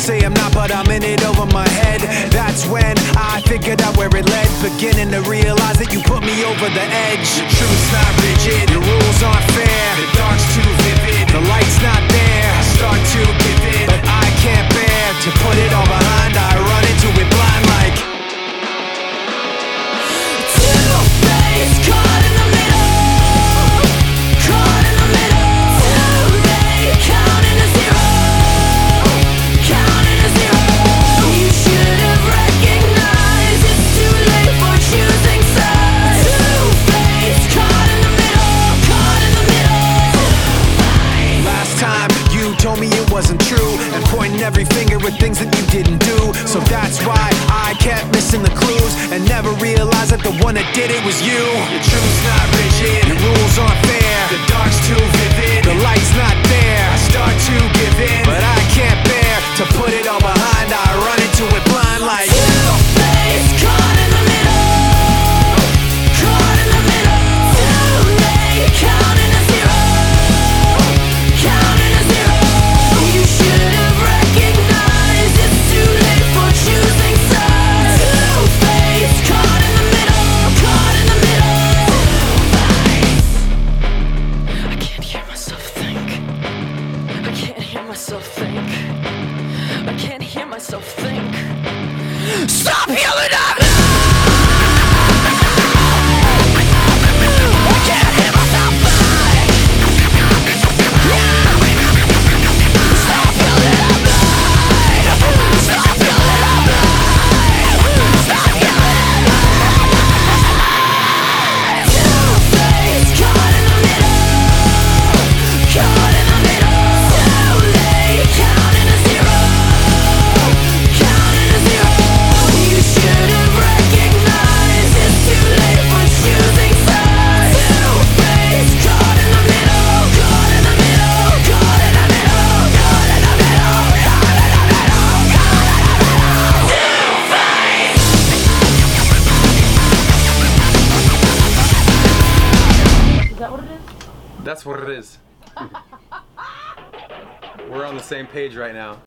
say I'm not, but I'm in it over my head. That's when I figured out where it led, beginning to realize that you put me over the edge. The truth's not rigid, your rules aren't fair, the dark's too vivid, the light's not there. I start to give in, but I can't bear to put it all behind. I run into it blind like two-faced, caught in the middle, caught in the middle. Too late, counting to zero, counting to zero. You should have recognized it's too late for choosing sides. Two-faced, caught in the middle, caught in the middle. Last time you told me it wasn't true, and pointing every finger at things that you didn't do. So that's why I kept missing the clues, and never realized that the one that did it was you. Your truth's not rigid, your rules aren't fair, the dark's too vivid, the light's not there. I start to give in, but I can't bear to put it all behind. I run into it blind like two-faced, caught in the middle, caught in the middle. Too late, counting to zero, counting to zero. You should have recognized it's too late for choosing sides. Two-faced, caught in the middle, caught in the middle. I can't hear myself think. I can't hear myself think. I can't hear myself think. Stop yelling at me! I can't hear myself think. Stop yelling at me! Stop yelling at me! Stop yelling at me! Two-faced, caught in the middle, caught in the middle. Too late, counting to zero, counting to zero. You should have recognized it's too late for choosing sides. Two-faced, caught in the middle, caught in the middle, caught in the middle, caught in the middle, caught in the middle, caught in the middle. Two-faced. Is that what it is? That's what it is. We're on the same page right now.